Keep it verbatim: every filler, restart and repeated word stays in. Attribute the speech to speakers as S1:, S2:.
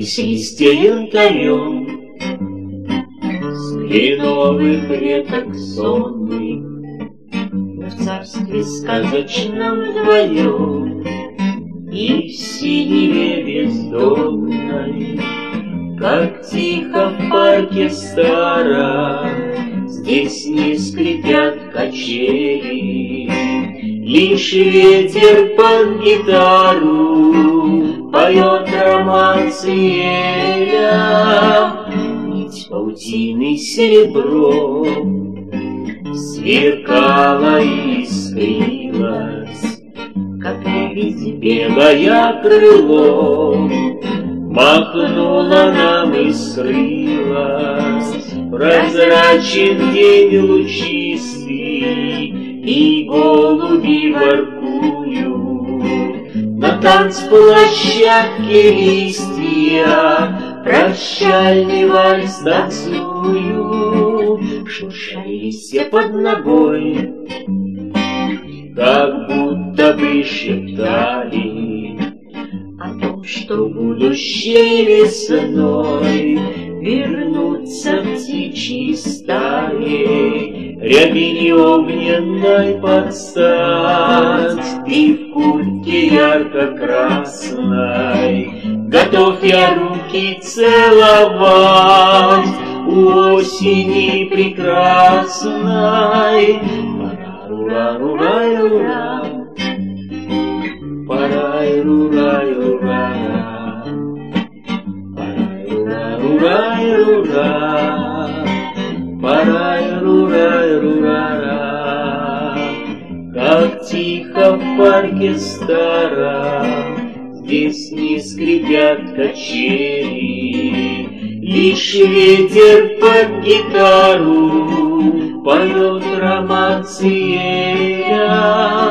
S1: с листья янтарем, с кленовых веток сонный, мы в царстве сказочном вдвоем, и в синеве бездомной, как тихо в парке старом, здесь не скрипят качели, лишь ветер под гитару поет романсы еля. Нить паутины серебром сверкала и искрилась, как ведь белое крыло махнула нам и скрылась. Прозрачен день лучистый, и голуби воркуют на танцплощадке листья, прощальный вальс танцуют. Шуршали листья под ногой, как будто бы шептали о том, что будущей весной вернутся птичьи стаи, рябине огненной подстать. Ты в куртке ярко-красной, готов я руки целовать у осени прекрасной. Пара-рура-рура-рура, пара-рура-рура, пара-рура-рура, пара-рура-рура. Как тихо в парке старом, здесь не скрипят качели, лишь ветер под гитару поет романсы еля.